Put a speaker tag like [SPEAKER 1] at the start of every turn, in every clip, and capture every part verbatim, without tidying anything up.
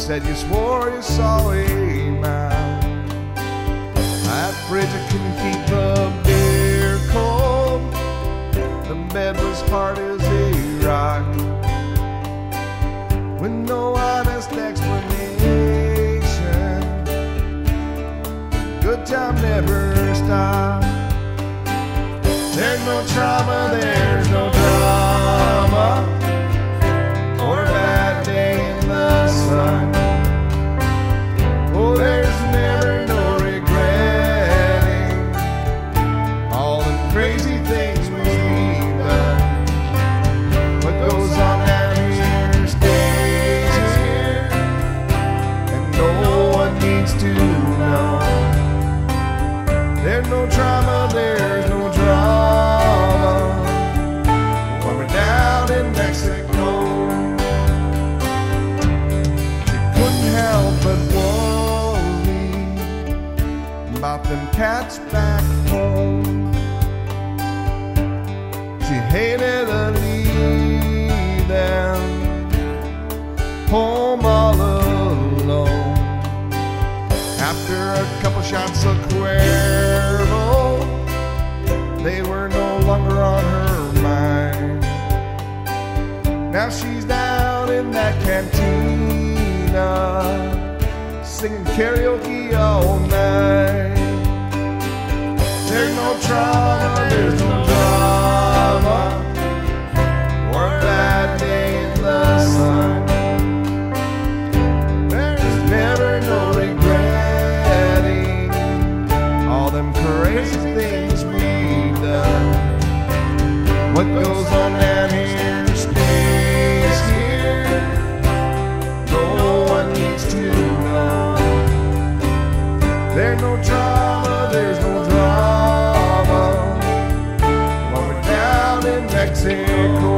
[SPEAKER 1] said you swore you saw him out. That fridge couldn't keep the beer cold. The bed was hard as a rock, with no honest explanation. Good time never stopped. There's no trauma, there's no drama, or a bad day in the sun. Oh, there's never no regretting all the crazy things we've done. What goes on down here stays here, and no one needs to know. There's no trauma, there's no drama when we're down in Mexico. She couldn't help but worry about them cats back home. She hated to leave them home all alone. After a couple shots of Cuervo, they were no longer on her mind. Now she's down in that cantina, singing karaoke all night. There's no trauma, there's no drama, or a bad day in the sun. There's never no regretting all them crazy things we've done. What goes on down here stays here. No one needs to know. There's no trauma, there's no drama when we're down in Mexico.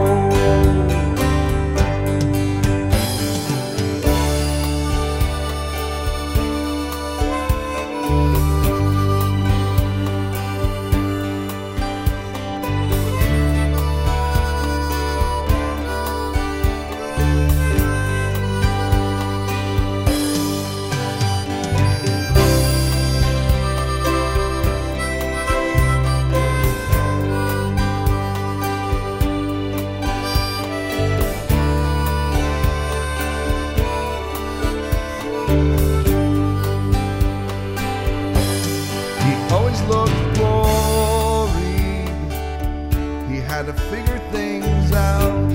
[SPEAKER 1] Always looked worried, he had to figure things out.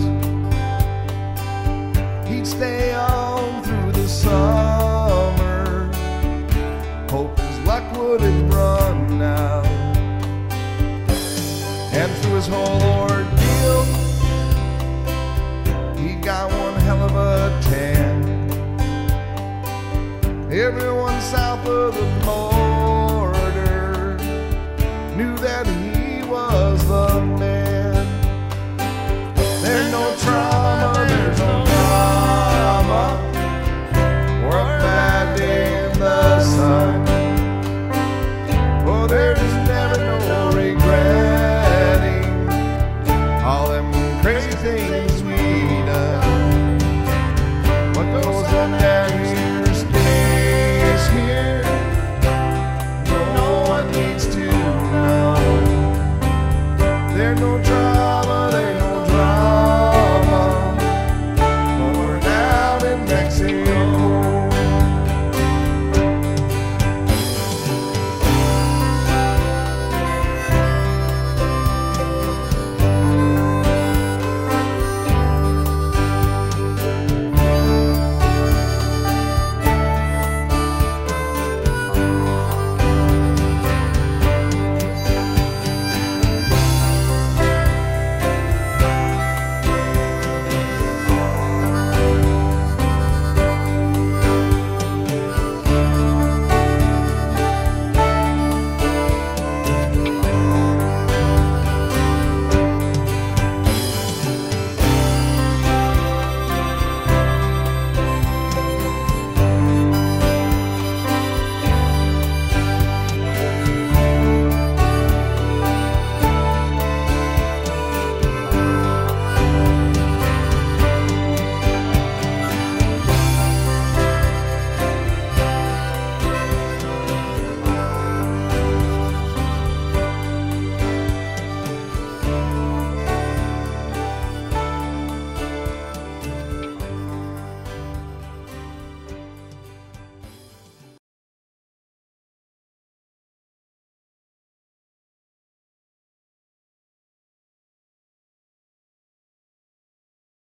[SPEAKER 1] He'd stay on through the summer, hope his luck wouldn't run out. And through his whole